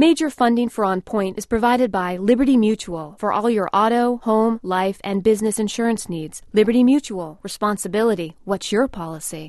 Major funding for On Point is provided by Liberty Mutual for all your auto, home, life, and business insurance needs. Liberty Mutual. Responsibility. What's your policy?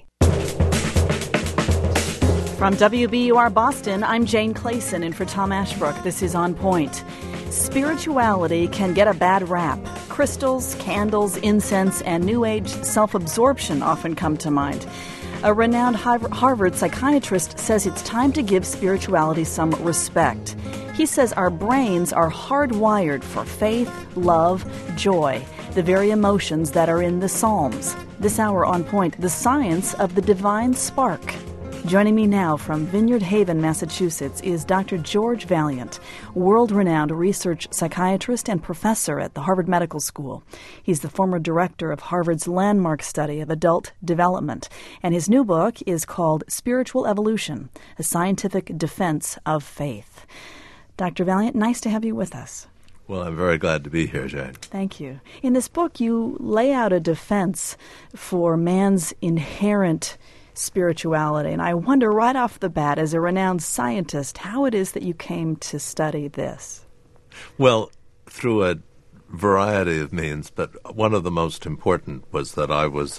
From WBUR Boston, I'm Jane Clayson, and for Tom Ashbrook, this is On Point. Spirituality can get a bad rap. Crystals, candles, incense, and New Age self-absorption often come to mind. A renowned Harvard psychiatrist says it's time to give spirituality some respect. He says our brains are hardwired for faith, love, joy, the very emotions that are in the Psalms. This hour On Point, the science of the divine spark. Joining me now from Vineyard Haven, Massachusetts, is Dr. George Vaillant, world-renowned research psychiatrist and professor at the Harvard Medical School. He's the former director of Harvard's landmark study of adult development, and his new book is called Spiritual Evolution, a Scientific Defense of Faith. Dr. Vaillant, nice to have you with us. Well, I'm very glad to be here, Jane. Thank you. In this book, you lay out a defense for man's inherent spirituality. And I wonder right off the bat, as a renowned scientist, how it is that you came to study this. Well, through a variety of means, but one of the most important was that I was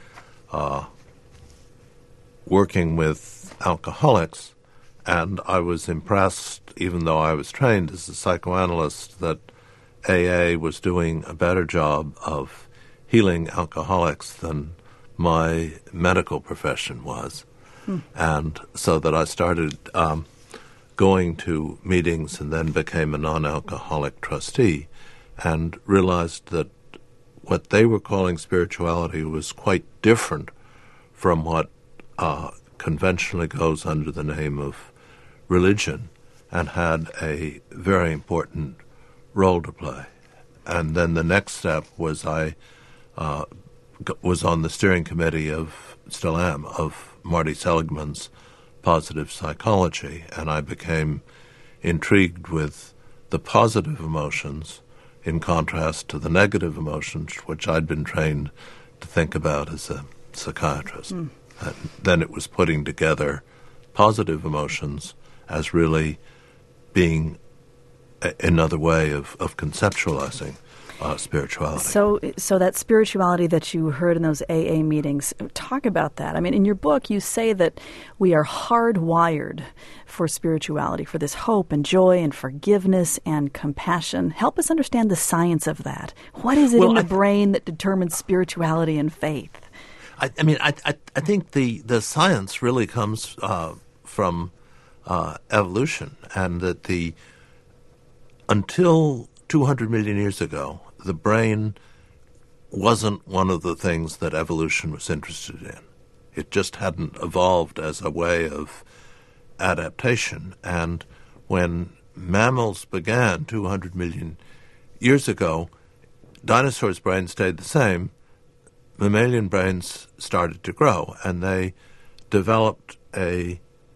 working with alcoholics, and I was impressed, even though I was trained as a psychoanalyst, that AA was doing a better job of healing alcoholics than my medical profession was. And so that I started going to meetings and then became a non-alcoholic trustee and realized that what they were calling spirituality was quite different from what conventionally goes under the name of religion, and had a very important role to play. And then the next step was I was on the steering committee still am, of Marty Seligman's Positive Psychology, and I became intrigued with the positive emotions in contrast to the negative emotions, which I'd been trained to think about as a psychiatrist. And then it was putting together positive emotions as really being another way of conceptualizing spirituality. So that spirituality that you heard in those AA meetings, talk about that. I mean, in your book, you say that we are hardwired for spirituality, for this hope and joy and forgiveness and compassion. Help us understand the science of that. What is it in the brain that determines spirituality and faith? I think the science really comes from evolution, and that until 200 million years ago, the brain wasn't one of the things that evolution was interested in. It just hadn't evolved as a way of adaptation. And when mammals began 200 million years ago, dinosaurs' brains stayed the same. Mammalian brains started to grow, and they developed a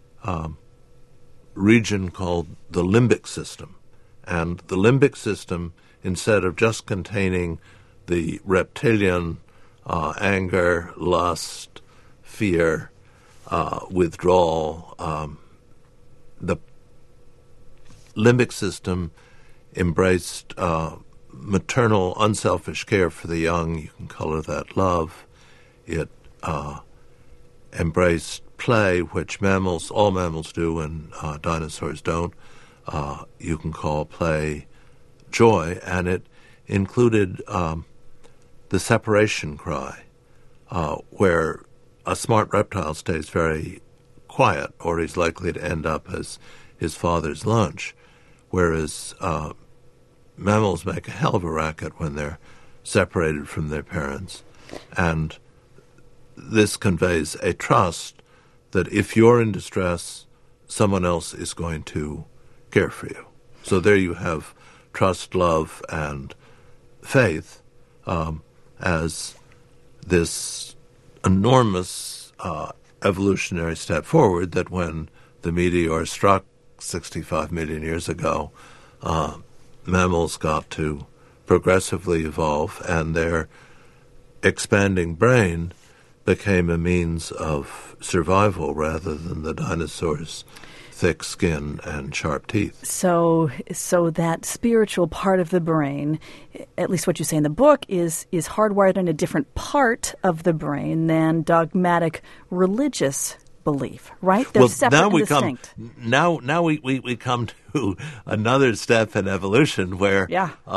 region called the limbic system. And the limbic system, instead of just containing the reptilian anger, lust, fear, withdrawal, the limbic system embraced maternal, unselfish care for the young. You can color that love. It embraced play, which all mammals do and dinosaurs don't. You can call play joy, and it included the separation cry, where a smart reptile stays very quiet, or he's likely to end up as his father's lunch, whereas mammals make a hell of a racket when they're separated from their parents. And this conveys a trust that if you're in distress, someone else is going to care for you. So there you have trust, love, and faith as this enormous evolutionary step forward, that when the meteor struck 65 million years ago, mammals got to progressively evolve, and their expanding brain became a means of survival rather than the dinosaurs' thick skin and sharp teeth. So that spiritual part of the brain, at least what you say in the book, is hardwired in a different part of the brain than dogmatic religious belief, right? They're separate and distinct. Now we come to another step in evolution where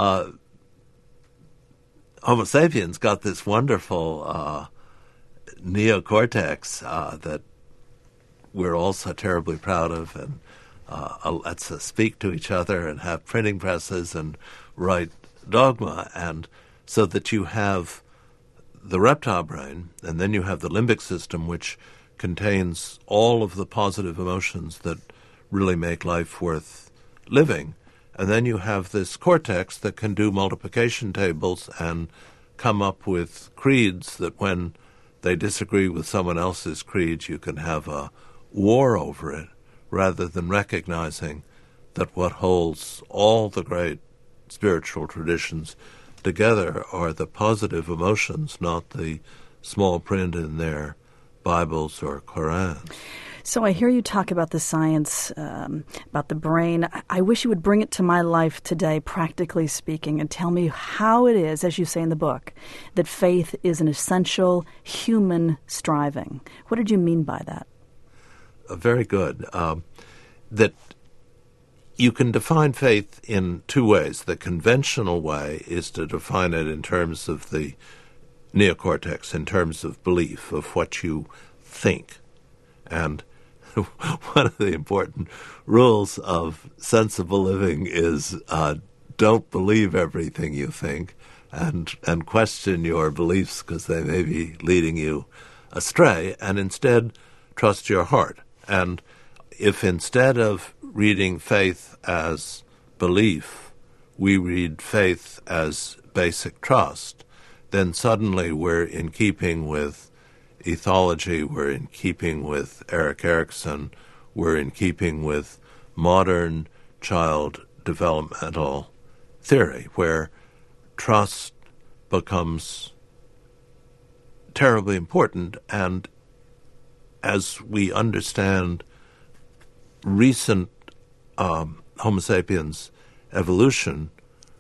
Homo sapiens got this wonderful neocortex that we're all so terribly proud of, and lets us speak to each other and have printing presses and write dogma, and so that you have the reptile brain, and then you have the limbic system, which contains all of the positive emotions that really make life worth living. And then you have this cortex that can do multiplication tables and come up with creeds that when they disagree with someone else's creeds, you can have a war over it, rather than recognizing that what holds all the great spiritual traditions together are the positive emotions, not the small print in their Bibles or Qurans. So I hear you talk about the science, about the brain. I wish you would bring it to my life today, practically speaking, and tell me how it is, as you say in the book, that faith is an essential human striving. What did you mean by that? Very good. That you can define faith in two ways. The conventional way is to define it in terms of the neocortex, in terms of belief, of what you think. And one of the important rules of sensible living is don't believe everything you think, and question your beliefs because they may be leading you astray, and instead trust your heart. And if instead of reading faith as belief, we read faith as basic trust, then suddenly we're in keeping with ethology, we're in keeping with Erik Erikson, we're in keeping with modern child developmental theory, where trust becomes terribly important. And as we understand recent Homo sapiens evolution,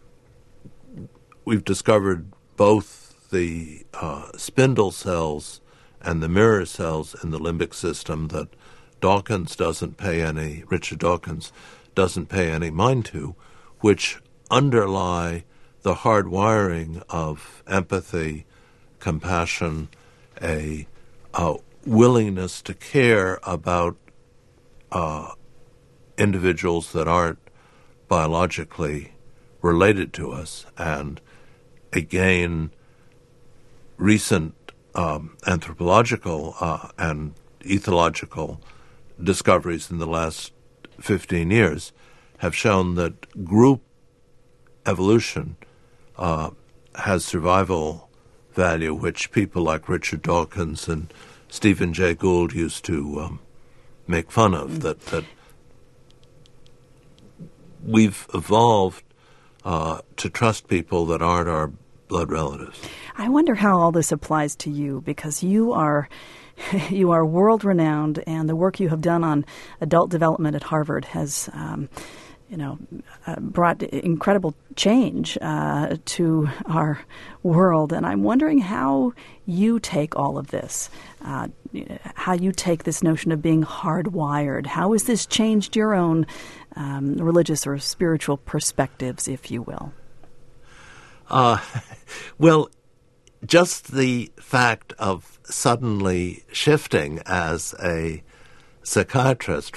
we've discovered both the spindle cells and the mirror cells in the limbic system that Richard Dawkins doesn't pay any mind to, which underlie the hard wiring of empathy, compassion, a willingness to care about individuals that aren't biologically related to us. And again, recent anthropological and ethological discoveries in the last 15 years have shown that group evolution has survival value, which people like Richard Dawkins and Stephen Jay Gould used to make fun of, that we've evolved to trust people that aren't our blood relatives. I wonder how all this applies to you, because you are world-renowned, and the work you have done on adult development at Harvard has brought incredible change to our world. And I'm wondering how you take all of this, how you take this notion of being hardwired. How has this changed your own religious or spiritual perspectives, if you will? Well, just the fact of suddenly shifting as a psychiatrist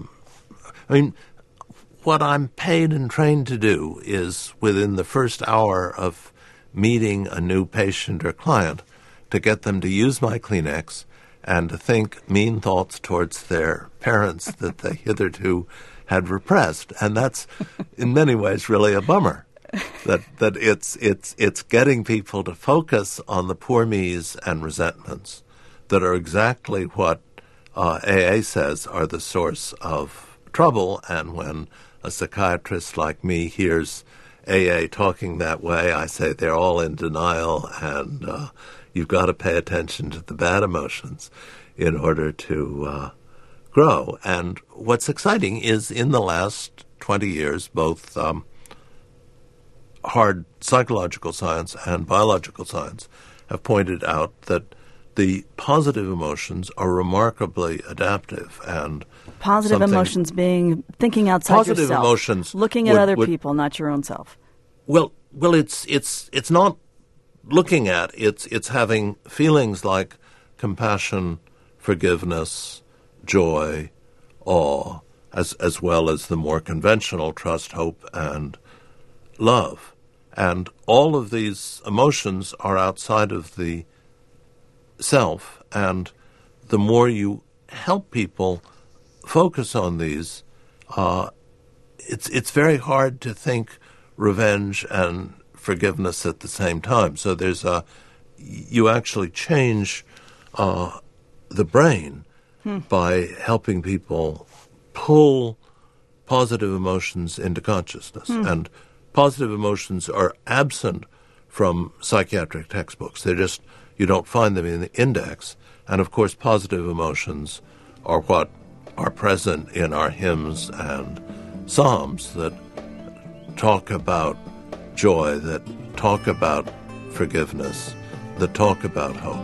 what I'm paid and trained to do is, within the first hour of meeting a new patient or client, to get them to use my Kleenex and to think mean thoughts towards their parents that they hitherto had repressed. And that's, in many ways, really a bummer. That it's getting people to focus on the poor me's and resentments that are exactly what AA says are the source of trouble. And when a psychiatrist like me hears AA talking that way, I say they're all in denial, and you've got to pay attention to the bad emotions in order to grow. And what's exciting is in the last 20 years, both hard psychological science and biological science have pointed out that the positive emotions are remarkably adaptive. And positive emotions being thinking outside positive yourself, emotions looking at other people, not your own self. Well, it's not looking at, it's having feelings like compassion, forgiveness, joy, awe, as well as the more conventional trust, hope, and love. And all of these emotions are outside of the self, and the more you help people focus on these, it's very hard to think revenge and forgiveness at the same time. So you actually change the brain by helping people pull positive emotions into consciousness. And positive emotions are absent from psychiatric textbooks. You don't find them in the index. And of course, positive emotions are what are present in our hymns and psalms that talk about joy, that talk about forgiveness, that talk about hope.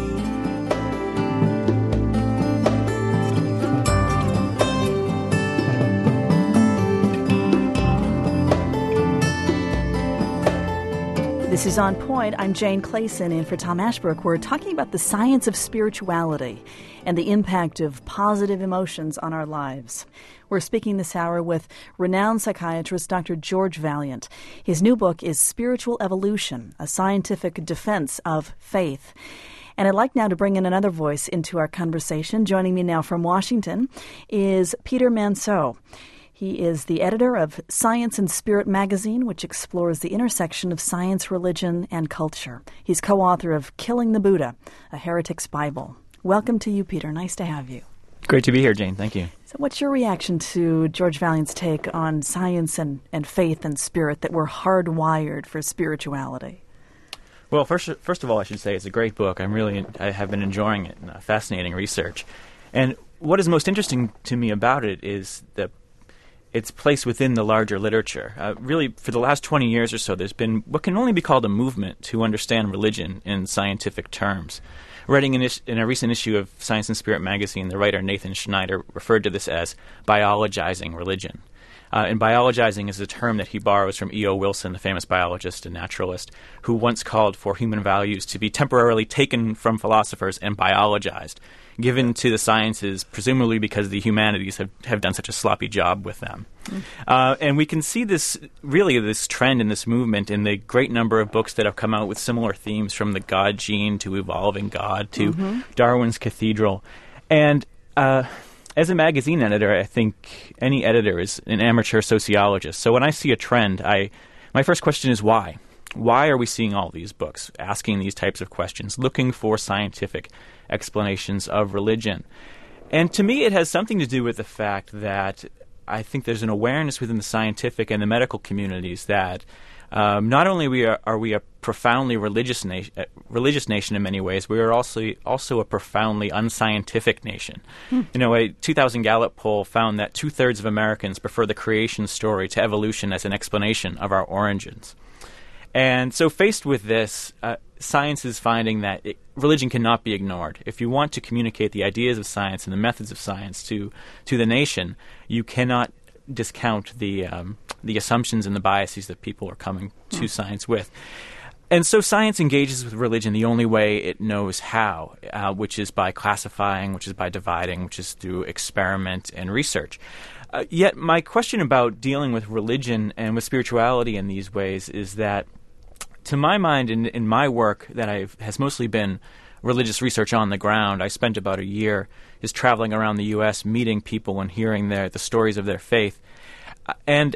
This is On Point. I'm Jane Clayson, in for Tom Ashbrook. We're talking about the science of spirituality and the impact of positive emotions on our lives. We're speaking this hour with renowned psychiatrist Dr. George Vaillant. His new book is Spiritual Evolution, a scientific defense of faith. And I'd like now to bring in another voice into our conversation. Joining me now from Washington is Peter Manseau. He is the editor of Science and Spirit magazine, which explores the intersection of science, religion, and culture. He's co-author of Killing the Buddha, A Heretic's Bible. Welcome to you, Peter. Nice to have you. Great to be here, Jane. Thank you. So what's your reaction to George Vaillant's take on science and faith and spirit, that we're hardwired for spirituality? Well, first of all, I should say it's a great book. I have been enjoying it. Fascinating research. And what is most interesting to me about it is its place within the larger literature. Really, for the last 20 years or so, there's been what can only be called a movement to understand religion in scientific terms. Writing in a recent issue of Science and Spirit magazine, the writer Nathan Schneider referred to this as biologizing religion. And biologizing is a term that he borrows from E.O. Wilson, the famous biologist and naturalist, who once called for human values to be temporarily taken from philosophers and biologized, given to the sciences, presumably because the humanities have done such a sloppy job with them. And we can see this trend in this movement in the great number of books that have come out with similar themes, from the God Gene to Evolving God to Darwin's Cathedral. And as a magazine editor, I think any editor is an amateur sociologist. So when I see a trend, my first question is why? Why are we seeing all these books asking these types of questions, looking for scientific explanations of religion? And to me, it has something to do with the fact that I think there's an awareness within the scientific and the medical communities that not only are we a profoundly religious nation in many ways, we are also a profoundly unscientific nation. A 2000 Gallup poll found that 2/3 of Americans prefer the creation story to evolution as an explanation of our origins. And so faced with this, science is finding that religion cannot be ignored. If you want to communicate the ideas of science and the methods of science to the nation, you cannot discount the assumptions and the biases that people are coming to science with. And so science engages with religion the only way it knows how, which is by classifying, which is by dividing, which is through experiment and research. Yet my question about dealing with religion and with spirituality in these ways is that, to my mind, in my work that has mostly been religious research on the ground, I spent about a year just traveling around the U.S., meeting people and hearing the stories of their faith. And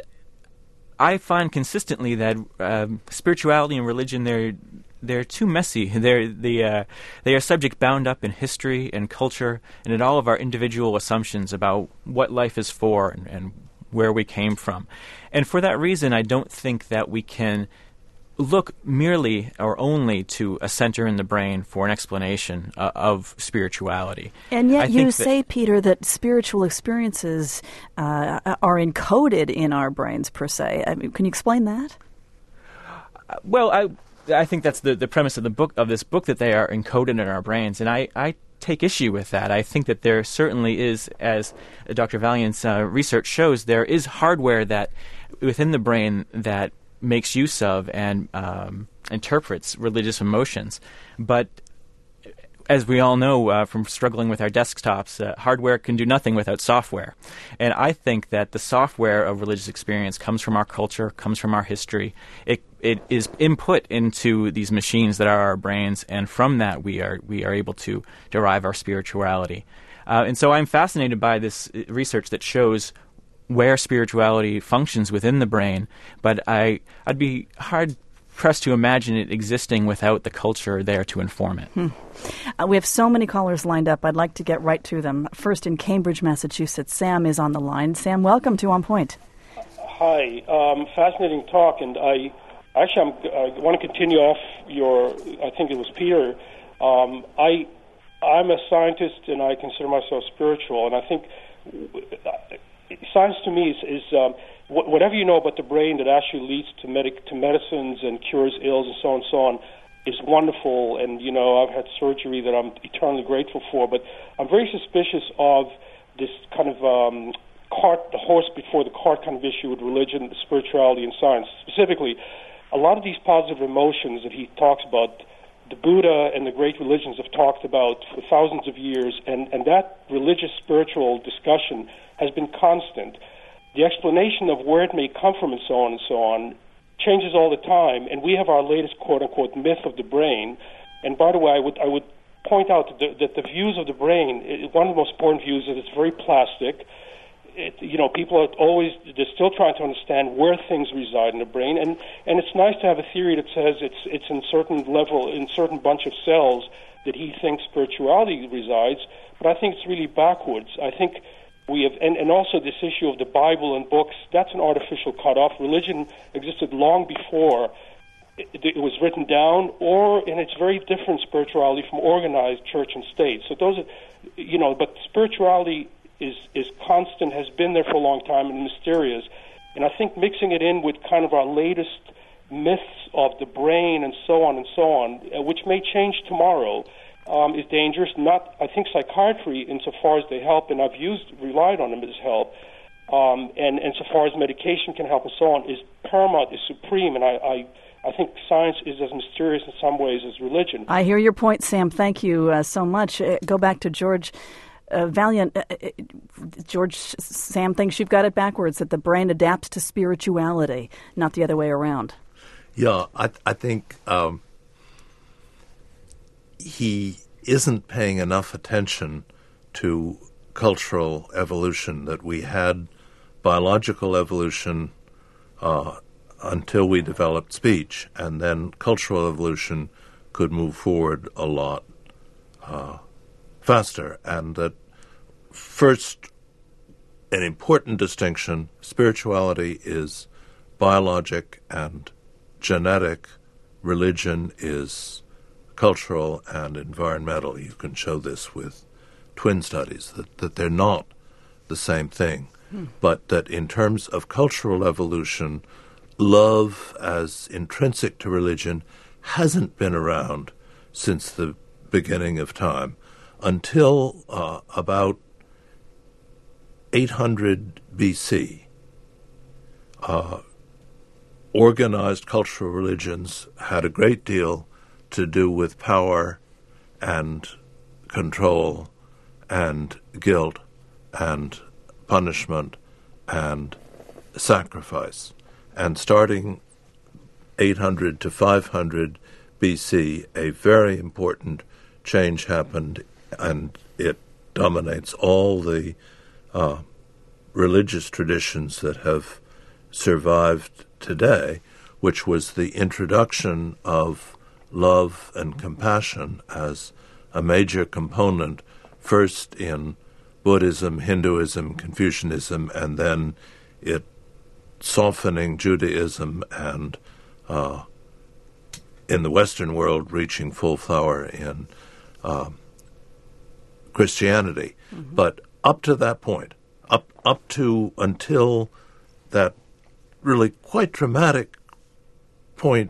I find consistently that spirituality and religion, they're too messy. They are subject bound up in history and culture and in all of our individual assumptions about what life is for and where we came from. And for that reason, I don't think that we can look merely or only to a center in the brain for an explanation of spirituality. And yet you say, Peter, that spiritual experiences are encoded in our brains, per se. I mean, can you explain that? Well, I think that's the premise of this book, that they are encoded in our brains, and I take issue with that. I think that there certainly is, as Dr. Valiant's research shows, there is hardware that within the brain that makes use of and interprets religious emotions. But as we all know from struggling with our desktops, hardware can do nothing without software. And I think that the software of religious experience comes from our culture, comes from our history. It is input into these machines that are our brains, and from that we are able to derive our spirituality. And so I'm fascinated by this research that shows where spirituality functions within the brain, but I'd be hard-pressed to imagine it existing without the culture there to inform it. We have so many callers lined up. I'd like to get right to them. First, in Cambridge, Massachusetts, Sam is on the line. Sam, welcome to On Point. Hi. Fascinating talk, and I want to continue off I think it was Peter. I'm a scientist, and I consider myself spiritual, and I think science to me is whatever you know about the brain that actually leads to medicines and cures ills and so on is wonderful. And, I've had surgery that I'm eternally grateful for. But I'm very suspicious of this kind of the horse before the cart kind of issue with religion, spirituality, and science. Specifically, a lot of these positive emotions that he talks about, the Buddha and the great religions have talked about for thousands of years, and that religious spiritual discussion has been constant. The explanation of where it may come from and so on changes all the time, and we have our latest quote-unquote myth of the brain. And by the way, I would point out that the views of the brain, one of the most important views is it's very plastic. People are they're still trying to understand where things reside in the brain, and it's nice to have a theory that says it's in certain level, in certain bunch of cells that he thinks spirituality resides, but I think it's really backwards. I think we have, and also this issue of the Bible and books, that's an artificial cutoff. Religion existed long before it was written down, and it's very different spirituality from organized church and state. So those are, but spirituality is constant, has been there for a long time, and mysterious. And I think mixing it in with kind of our latest myths of the brain and so on, which may change tomorrow, is dangerous. I think psychiatry, insofar as they help, and I've relied on them as help, and insofar as medication can help and so on, is paramount, is supreme, and I think science is as mysterious in some ways as religion. I hear your point, Sam. Thank you so much. Go back to George Valiant. Sam thinks you've got it backwards, that the brain adapts to spirituality, not the other way around. Yeah, I think he isn't paying enough attention to cultural evolution, that we had biological evolution until we developed speech, and then cultural evolution could move forward a lot faster. And that first, an important distinction, spirituality is biologic and genetic, religion is cultural and environmental. You can show this with twin studies, that they're not the same thing, but that in terms of cultural evolution, love as intrinsic to religion hasn't been around since the beginning of time. Until about 800 BC, organized cultural religions had a great deal to do with power and control and guilt and punishment and sacrifice. And starting 800 to 500 BC, a very important change happened, and it dominates all the religious traditions that have survived today, which was the introduction of love and compassion as a major component, first in Buddhism, Hinduism, Confucianism, and then it softening Judaism and in the Western world reaching full flower in Christianity. Mm-hmm. But up to that point, up to until that really quite dramatic point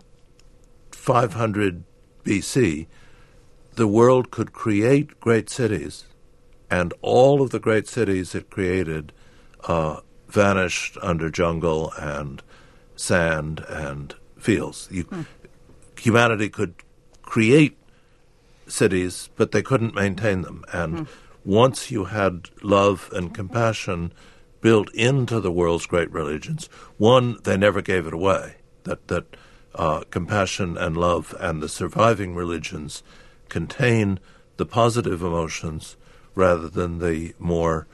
500 BC, the world could create great cities, and all of the great cities it created vanished under jungle and sand and fields. Humanity could create cities, but they couldn't maintain them. And once you had love and compassion built into the world's great religions, one, they never gave it away. That compassion and love and the surviving religions contain the positive emotions rather than the more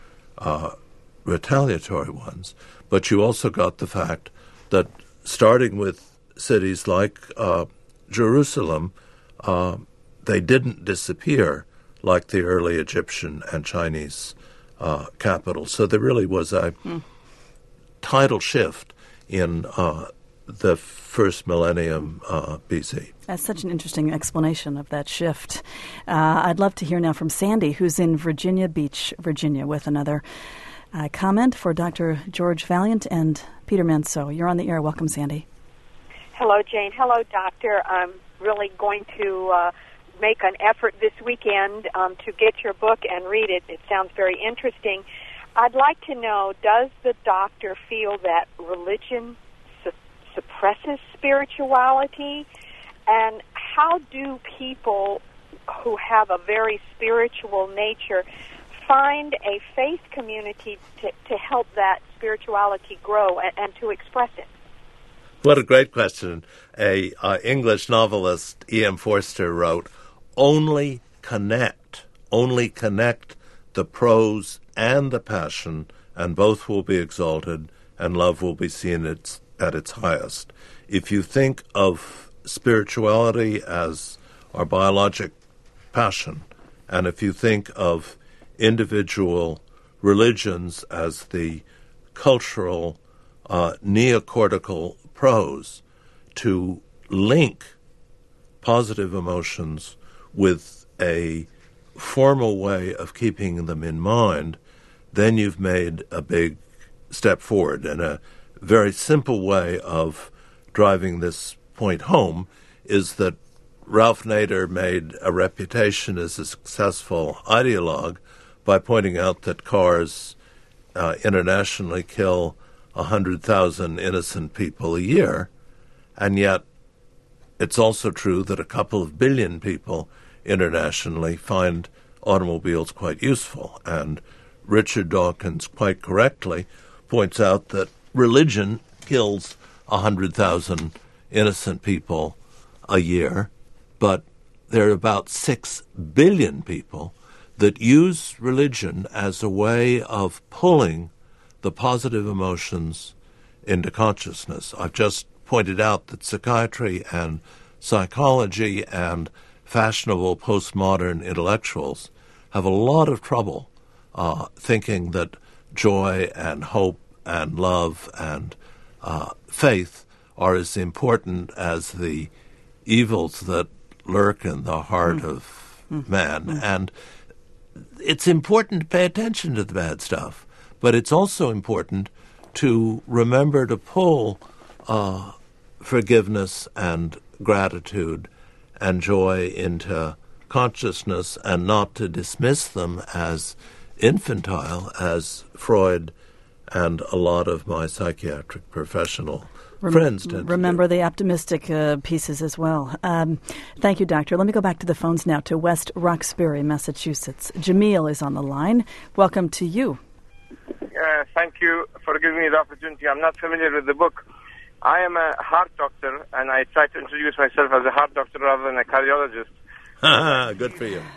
retaliatory ones. But you also got the fact that starting with cities like Jerusalem, they didn't disappear like the early Egyptian and Chinese capitals. So there really was a tidal shift in the first millennium BC. That's such an interesting explanation of that shift. I'd love to hear now from Sandy, who's in Virginia Beach, Virginia, with another comment for Dr. George Vaillant and Peter Manseau. You're on the air. Welcome, Sandy. Hello, Jane. Hello, Doctor. I'm really going to make an effort this weekend to get your book and read it. It sounds very interesting. I'd like to know, does the doctor feel that religion suppresses spirituality? And how do people who have a very spiritual nature find a faith community to help that spirituality grow and to express it? What a great question. A English novelist, E.M. Forster, wrote, only connect the prose and the passion, and both will be exalted, and love will be seen at its highest. If you think of spirituality as our biologic passion, and if you think of individual religions as the cultural neocortical prose, to link positive emotions with a formal way of keeping them in mind, then you've made a big step forward. And a very simple way of driving this point home is that Ralph Nader made a reputation as a successful ideologue by pointing out that cars internationally kill 100,000 innocent people a year, and yet it's also true that a couple of billion people internationally find automobiles quite useful. And Richard Dawkins quite correctly points out that religion kills 100,000 innocent people a year, but there are about 6 billion people that use religion as a way of pulling the positive emotions into consciousness. I've just pointed out that psychiatry and psychology and fashionable postmodern intellectuals have a lot of trouble thinking that joy and hope and love and faith are as important as the evils that lurk in the heart of man. And it's important to pay attention to the bad stuff, but it's also important to remember to pull forgiveness and gratitude and joy into consciousness and not to dismiss them as infantile, as Freud and a lot of my psychiatric professional friends tend to remember the optimistic pieces as well. Thank you, Doctor. Let me go back to the phones now to West Roxbury, Massachusetts. Jamil is on the line. Welcome to you. Thank you for giving me the opportunity. I'm not familiar with the book. I am a heart doctor, and I try to introduce myself as a heart doctor rather than a cardiologist. Good for you.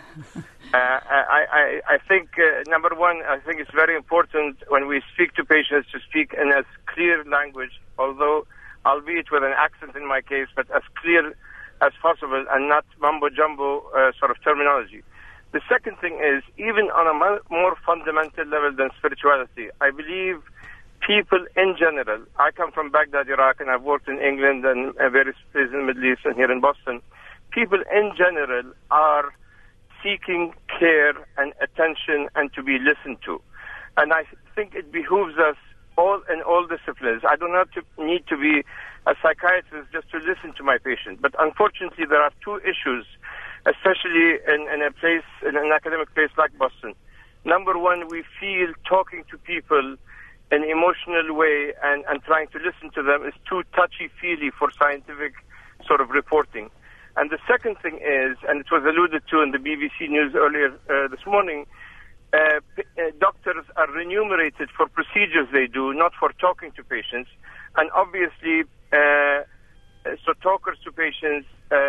I think, number one, I think it's very important when we speak to patients to speak in as clear language, although albeit with an accent in my case, but as clear as possible and not mumbo-jumbo sort of terminology. The second thing is, even on a more fundamental level than spirituality, I believe people in general, I come from Baghdad, Iraq, and I've worked in England and various places in the Middle East and here in Boston. People in general are seeking care and attention and to be listened to. And I think it behooves us all in all disciplines. I do not need to be a psychiatrist just to listen to my patient. But unfortunately, there are two issues, especially in an academic place like Boston. Number one, we feel talking to people in an emotional way and trying to listen to them is too touchy-feely for scientific sort of reporting. And the second thing is, and it was alluded to in the BBC News earlier this morning, doctors are remunerated for procedures they do, not for talking to patients. And obviously, so talkers to patients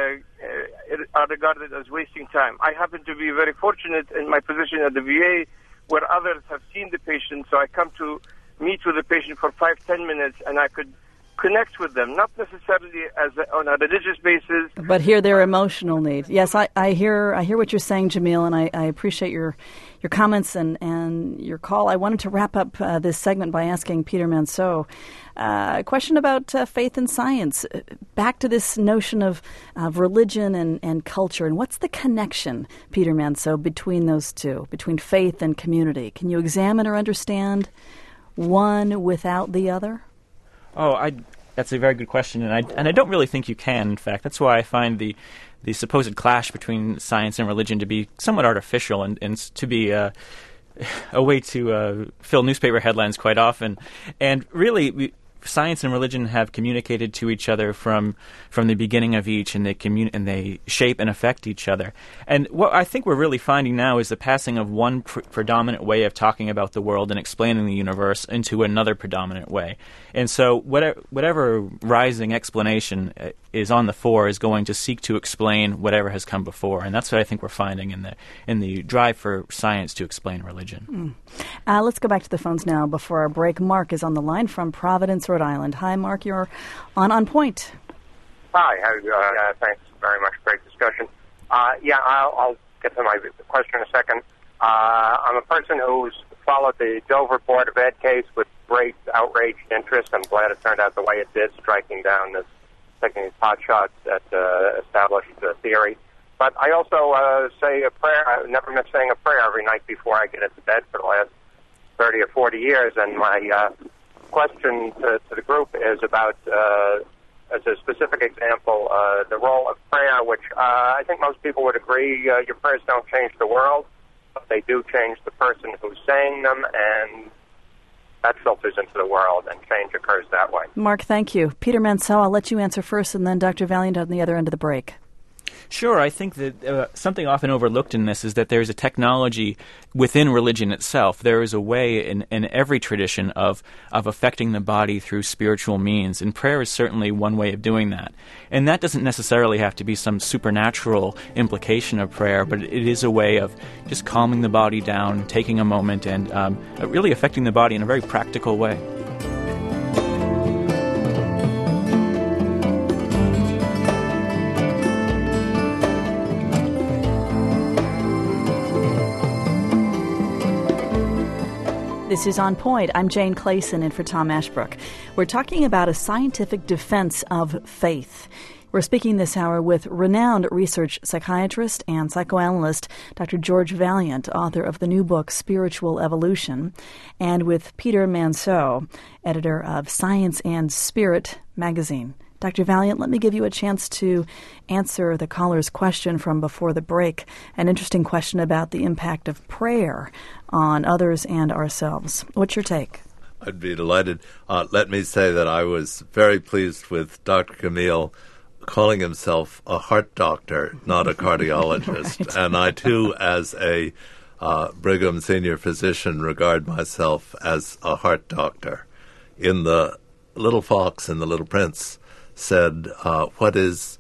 are regarded as wasting time. I happen to be very fortunate in my position at the VA where others have seen the patient, so I come to meet with the patient for 5-10 minutes and I could connect with them, not necessarily on a religious basis, but hear their emotional need. Yes, I hear what you're saying, Jamil, and I appreciate your comments and your call. I wanted to wrap up this segment by asking Peter Manseau a question about faith and science. Back to this notion of religion and culture, and what's the connection, Peter Manseau, between those two, between faith and community? Can you examine or understand one without the other? That's a very good question, and I don't really think you can. In fact, that's why I find the supposed clash between science and religion to be somewhat artificial and to be a way to fill newspaper headlines quite often. And really, science and religion have communicated to each other from the beginning of each, and they shape and affect each other. And what I think we're really finding now is the passing of one predominant way of talking about the world and explaining the universe into another predominant way. And so whatever rising explanation is on the fore is going to seek to explain whatever has come before. And that's what I think we're finding in the drive for science to explain religion. Let's go back to the phones now before our break. Mark is on the line from Providence, Rhode Island. Hi, Mark. You're on Point. Hi. Thanks very much. Great discussion. I'll get to my question in a second. I'm a person who's followed the Dover Board of Ed case with great outraged interest. I'm glad it turned out the way it did, taking these pot shots at established theory. But I also say a prayer. I never miss saying a prayer every night before I get into bed for the last 30 or 40 years. And my question to the group is about, as a specific example, the role of prayer, which I think most people would agree your prayers don't change the world, but they do change the person who's saying them, and that filters into the world, and change occurs that way. Mark, thank you. Peter Manseau, I'll let you answer first, and then Dr. Valiant on the other end of the break. Sure. I think that something often overlooked in this is that there's a technology within religion itself. There is a way in every tradition of affecting the body through spiritual means, and prayer is certainly one way of doing that. And that doesn't necessarily have to be some supernatural implication of prayer, but it is a way of just calming the body down, taking a moment, and really affecting the body in a very practical way. This is On Point. I'm Jane Clayson in for Tom Ashbrook. We're talking about a scientific defense of faith. We're speaking this hour with renowned research psychiatrist and psychoanalyst Dr. George Valiant, author of the new book Spiritual Evolution, and with Peter Manseau, editor of Science and Spirit magazine. Dr. Valiant, let me give you a chance to answer the caller's question from before the break, an interesting question about the impact of prayer on others and ourselves. What's your take? I'd be delighted. Let me say that I was very pleased with Dr. Camille calling himself a heart doctor, not a cardiologist. Right. And I, too, as a Brigham senior physician, regard myself as a heart doctor. In The Little Fox and the Little Prince, said, what is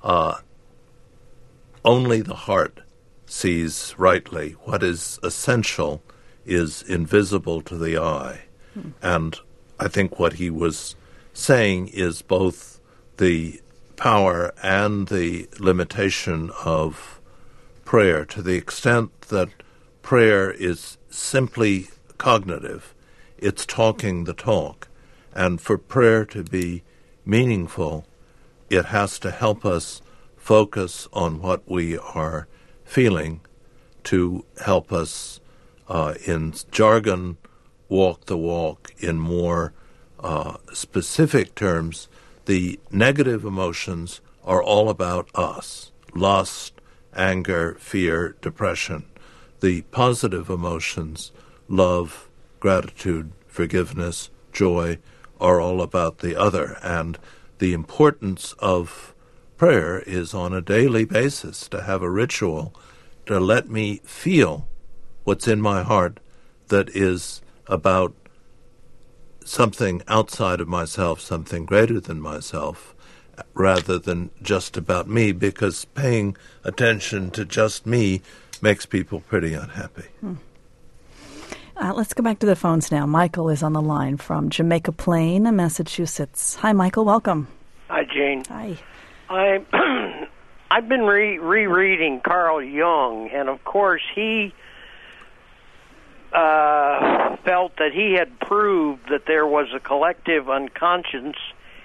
only the heart sees rightly. What is essential is invisible to the eye. And I think what he was saying is both the power and the limitation of prayer, to the extent that prayer is simply cognitive. it's talking the talk. And for prayer to be meaningful, it has to help us focus on what we are feeling, to help us, in jargon, walk the walk. In more specific terms, the negative emotions are all about us: lust, anger, fear, depression. The positive emotions, love, gratitude, forgiveness, joy, are all about the other. And the importance of prayer is on a daily basis to have a ritual to let me feel what's in my heart that is about something outside of myself, something greater than myself, rather than just about me, because paying attention to just me makes people pretty unhappy. Let's go back to the phones now. Michael is on the line from Jamaica Plain, Massachusetts. Hi, Michael. Welcome. Hi, Jane. Hi. I've been rereading Carl Jung, and of course he felt that he had proved that there was a collective unconsciousness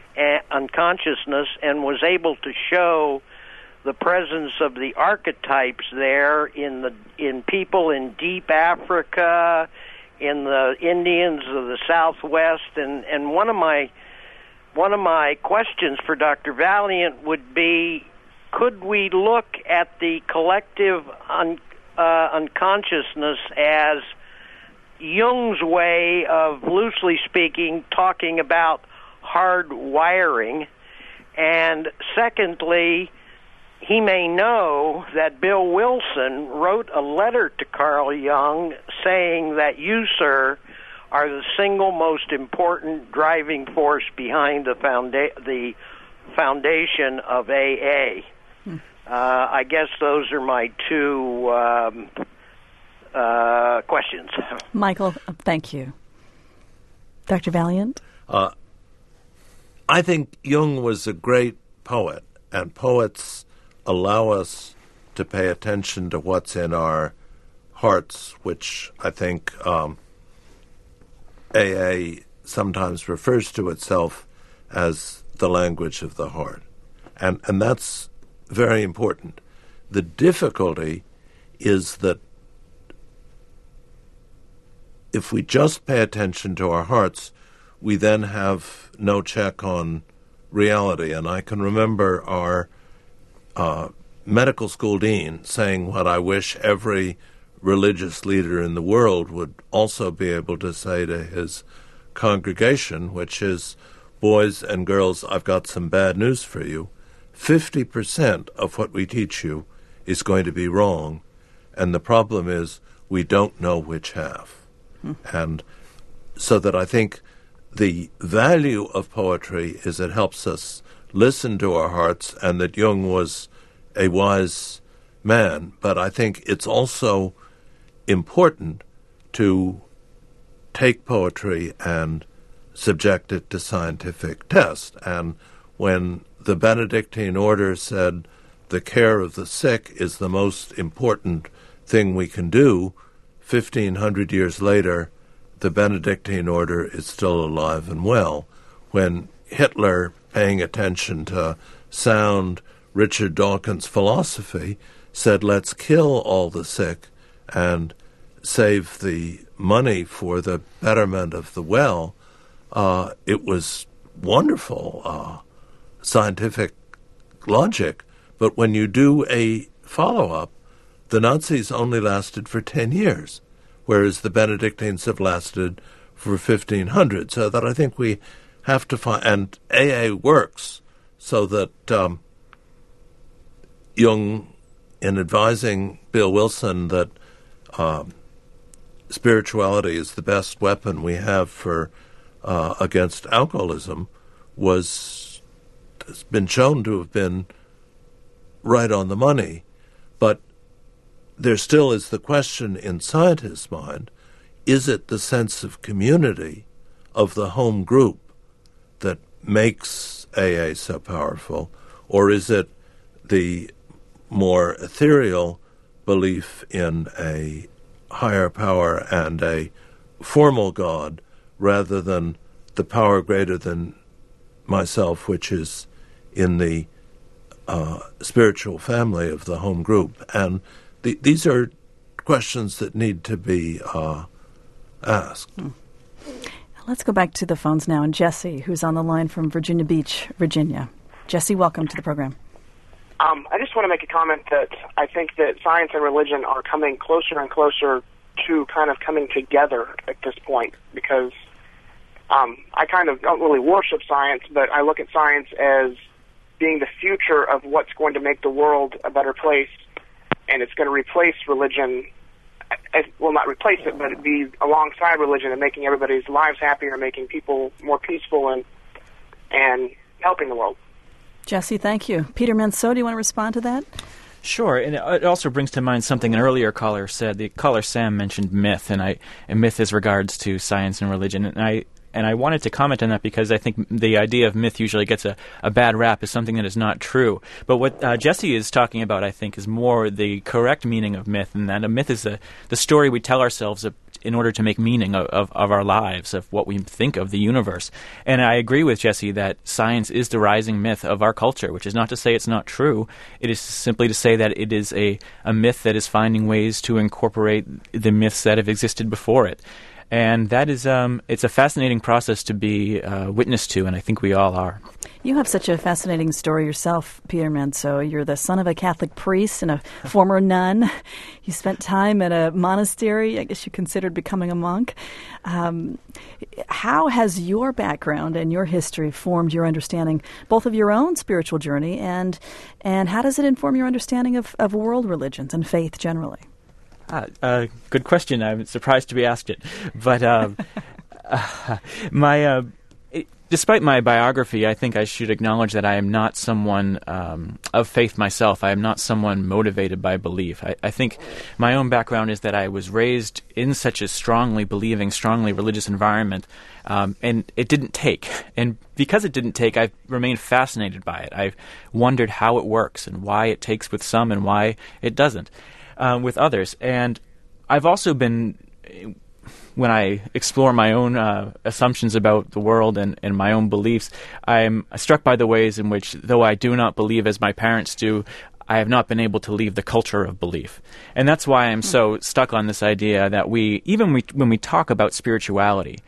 and was able to show the presence of the archetypes there in people in deep Africa, in the Indians of the Southwest, and one of my questions for Dr. Valiant would be, could we look at the collective unconsciousness as Jung's way of, loosely speaking, talking about hard wiring? And secondly, he may know that Bill Wilson wrote a letter to Carl Jung saying that you, sir, are the single most important driving force behind the foundation of AA. I guess those are my two questions. Michael, thank you. Dr. Valiant? I think Jung was a great poet, and poets allow us to pay attention to what's in our hearts, which I think AA sometimes refers to itself as the language of the heart. And that's very important. The difficulty is that if we just pay attention to our hearts, we then have no check on reality. And I can remember our medical school dean saying what I wish every religious leader in the world would also be able to say to his congregation, which is, boys and girls, I've got some bad news for you. 50% of what we teach you is going to be wrong, and the problem is we don't know which half. And so that I think the value of poetry is it helps us listen to our hearts, and that Jung was a wise man. But I think it's also important to take poetry and subject it to scientific test. And when the Benedictine order said the care of the sick is the most important thing we can do, 1,500 years later, the Benedictine order is still alive and well. When Hitler, paying attention to sound Richard Dawkins philosophy, said, let's kill all the sick and save the money for the betterment of the well, it was wonderful scientific logic. But when you do a follow-up, the Nazis only lasted for 10 years, whereas the Benedictines have lasted for 1,500. So that I think we have to find, and AA works so that Jung, in advising Bill Wilson that spirituality is the best weapon we have for against alcoholism, has been shown to have been right on the money. But there still is the question in scientists' mind, is it the sense of community of the home group that makes AA so powerful, or is it the more ethereal belief in a higher power and a formal God rather than the power greater than myself, which is in the spiritual family of the home group. And these are questions that need to be asked. Let's go back to the phones now. And Jesse, who's on the line from Virginia Beach, Virginia. Jesse, welcome to the program. I just want to make a comment that I think that science and religion are coming closer and closer to kind of coming together at this point, because I kind of don't really worship science, but I look at science as being the future of what's going to make the world a better place, and it's going to replace religion. Well, not replace it, but be alongside religion and making everybody's lives happier, making people more peaceful, and helping the world. Jesse, thank you. Peter Manseau, do you want to respond to that? Sure, and it also brings to mind something an earlier caller said. The caller Sam mentioned myth, and myth as regards to science and religion, and I wanted to comment on that because I think the idea of myth usually gets a bad rap as something that is not true. But what Jesse is talking about, I think, is more the correct meaning of myth, and that a myth is the story we tell ourselves in order to make meaning of our lives, of what we think of the universe. And I agree with Jesse that science is the rising myth of our culture, which is not to say it's not true. It is simply to say that it is a myth that is finding ways to incorporate the myths that have existed before it. And that is, it's a fascinating process to be witness to, and I think we all are. You have such a fascinating story yourself, Peter Manseau. You're the son of a Catholic priest and a former nun. You spent time at a monastery. I guess you considered becoming a monk. How has your background and your history formed your understanding both of your own spiritual journey and how does it inform your understanding of world religions and faith generally? Good question. I'm surprised to be asked it. But despite my biography, I think I should acknowledge that I am not someone of faith myself. I am not someone motivated by belief. I think my own background is that I was raised in such a strongly believing, strongly religious environment, and it didn't take. And because it didn't take, I've remained fascinated by it. I've wondered how it works and why it takes with some and why it doesn't with others. And I've also been, when I explore my own assumptions about the world and my own beliefs, I'm struck by the ways in which, though I do not believe as my parents do, I have not been able to leave the culture of belief. And that's why I'm so stuck on this idea that when we talk about spirituality,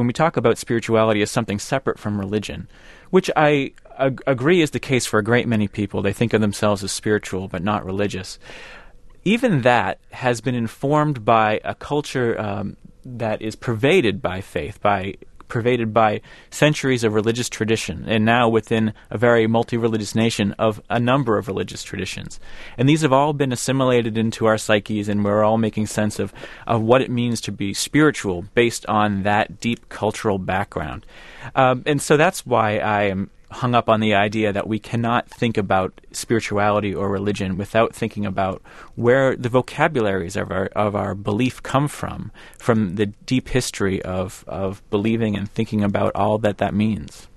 as something separate from religion, which I agree is the case for a great many people. They think of themselves as spiritual but not religious. Even that has been informed by a culture that is pervaded by faith, pervaded by centuries of religious tradition, and now within a very multi-religious nation of a number of religious traditions. And these have all been assimilated into our psyches, and we're all making sense of what it means to be spiritual based on that deep cultural background. And so that's why I am hung up on the idea that we cannot think about spirituality or religion without thinking about where the vocabularies of our belief come from the deep history of believing and thinking about all that means.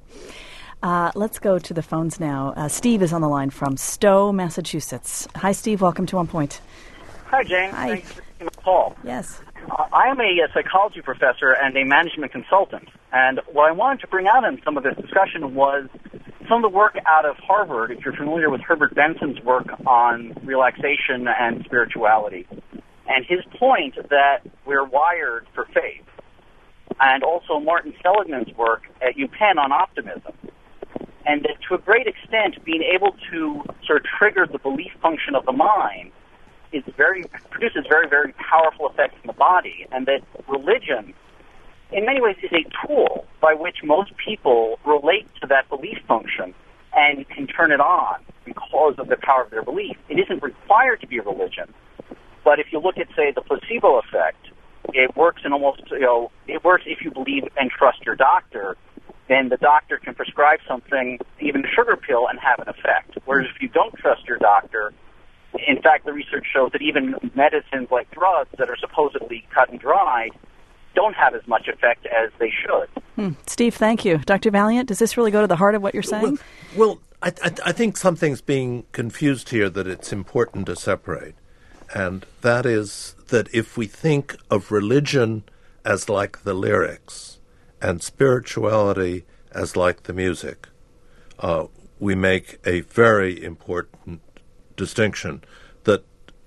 Let's go to the phones now. Steve is on the line from Stowe, Massachusetts. Hi, Steve. Welcome to On Point. Hi, Jane. Hi. Thanks for taking the call. Yes. I am a psychology professor and a management consultant, and what I wanted to bring out in some of this discussion was some of the work out of Harvard, if you're familiar with Herbert Benson's work on relaxation and spirituality, and his point that we're wired for faith, and also Martin Seligman's work at UPenn on optimism, and that to a great extent being able to sort of trigger the belief function of the mind produces very, very powerful effects in the body, and that religion, in many ways, is a tool by which most people relate to that belief function and can turn it on because of the power of their belief. It isn't required to be a religion, but if you look at, say, the placebo effect, it works in almost, it works if you believe and trust your doctor, then the doctor can prescribe something, even a sugar pill, and have an effect. Whereas if you don't trust your doctor, in fact, the research shows that even medicines like drugs that are supposedly cut and dried don't have as much effect as they should. Steve, thank you. Dr. Valiant, does this really go to the heart of what you're saying? Well, I think something's being confused here that it's important to separate, and that is that if we think of religion as like the lyrics and spirituality as like the music, we make a very important distinction that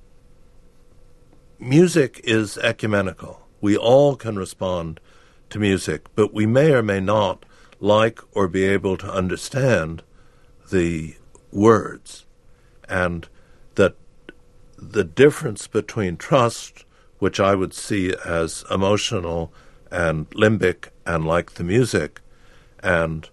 music is ecumenical. We all can respond to music, but we may or may not like or be able to understand the words, and that the difference between trust, which I would see as emotional and limbic and like the music, and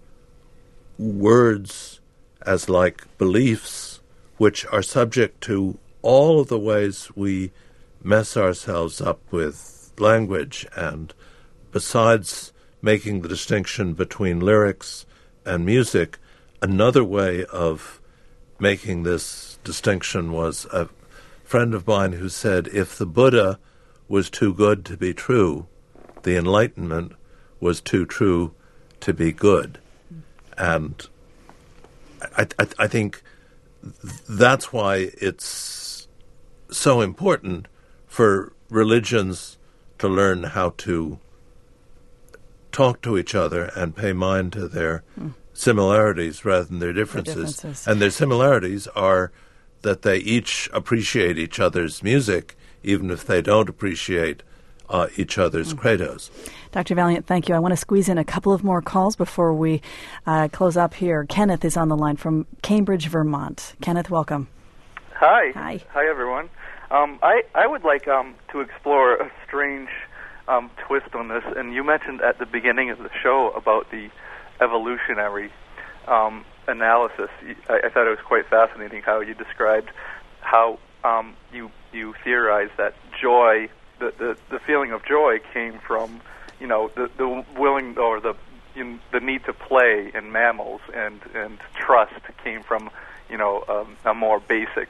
words as like beliefs, which are subject to all of the ways we mess ourselves up with language, and besides making the distinction between lyrics and music, another way of making this distinction was a friend of mine who said, if the Buddha was too good to be true, the Enlightenment was too true to be good. And I think that's why it's so important for religions to learn how to talk to each other and pay mind to their similarities rather than their differences. And their similarities are that they each appreciate each other's music, even if they don't appreciate each other's credos. Dr. Valiant, thank you. I want to squeeze in a couple of more calls before we close up here. Kenneth is on the line from Cambridge, Vermont. Kenneth, welcome. Hi. Hi, everyone. I would like to explore a strange twist on this. And you mentioned at the beginning of the show about the evolutionary analysis. I thought it was quite fascinating how you described how you theorized that joy, the feeling of joy came from, the willing or the need to play in mammals, and trust came from, a more basic,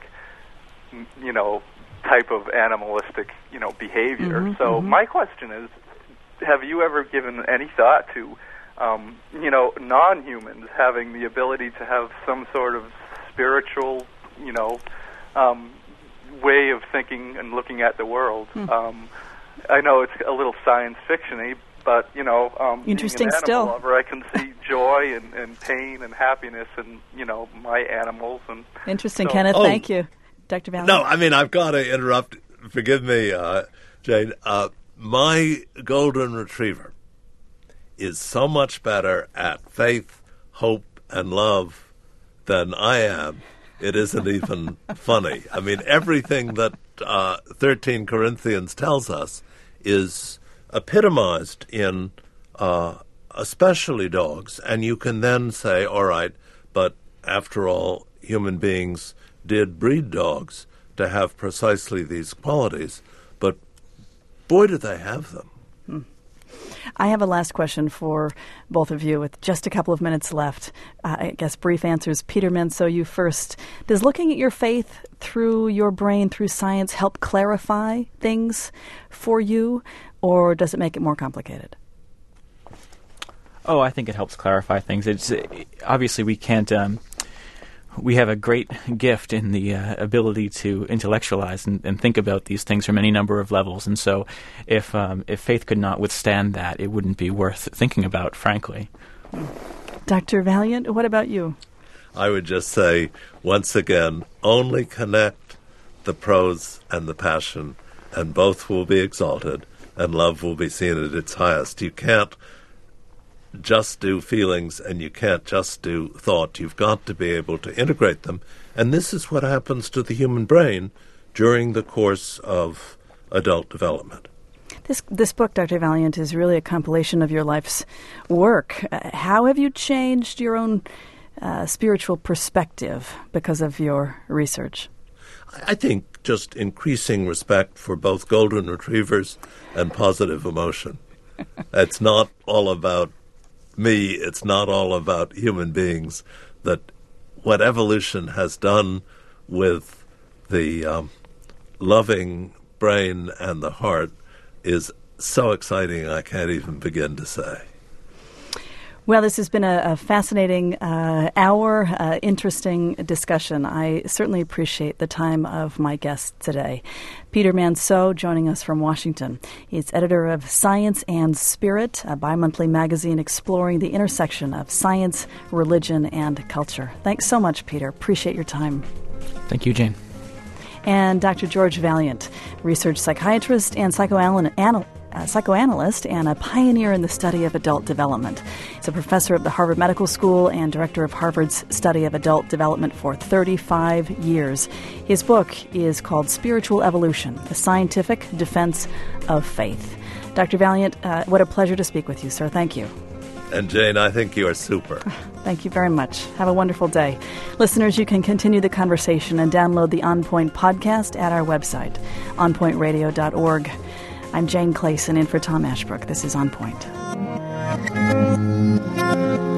type of animalistic, behavior. My question is, have you ever given any thought to, non-humans having the ability to have some sort of spiritual, way of thinking and looking at the world? I know it's a little science fiction-y, but, interesting being an still. animal lover, I can see joy and pain and happiness in, my animals. And interesting, so, Kenneth. Thank you. Dr. Valiant? No, I mean, I've got to interrupt. Forgive me, Jane. My golden retriever is so much better at faith, hope, and love than I am. It isn't even funny. I mean, everything that 13 Corinthians tells us is epitomized in especially dogs. And you can then say, all right, but after all, human beings did breed dogs to have precisely these qualities. But boy, do they have them. I have a last question for both of you with just a couple of minutes left. I guess brief answers. Peter Manso, you first. Does looking at your faith through your brain, through science, help clarify things for you, or does it make it more complicated? Oh, I think it helps clarify things. It's obviously we can't. We have a great gift in the ability to intellectualize and think about these things from any number of levels. And so if faith could not withstand that, it wouldn't be worth thinking about, frankly. Dr. Valiant, what about you? I would just say, once again, only connect the prose and the passion, and both will be exalted, and love will be seen at its highest. You can't just do feelings, and you can't just do thought. You've got to be able to integrate them. And this is what happens to the human brain during the course of adult development. This book, Dr. Valiant, is really a compilation of your life's work. How have you changed your own spiritual perspective because of your research? I think just increasing respect for both golden retrievers and positive emotion. It's not all about me, it's not all about human beings. That what evolution has done with the loving brain and the heart is so exciting I can't even begin to say. Well, this has been a fascinating hour, interesting discussion. I certainly appreciate the time of my guests today. Peter Manseau joining us from Washington. He's editor of Science and Spirit, a bi-monthly magazine exploring the intersection of science, religion, and culture. Thanks so much, Peter. Appreciate your time. Thank you, Jane. And Dr. George Vaillant, research psychiatrist and psychoanalyst and a pioneer in the study of adult development. He's a professor at the Harvard Medical School and director of Harvard's study of adult development for 35 years. His book is called Spiritual Evolution, The Scientific Defense of Faith. Dr. Vaillant, what a pleasure to speak with you, sir. Thank you. And Jane, I think you are super. Thank you very much. Have a wonderful day. Listeners, you can continue the conversation and download the On Point podcast at our website, onpointradio.org. I'm Jane Clayson in for Tom Ashbrook. This is On Point.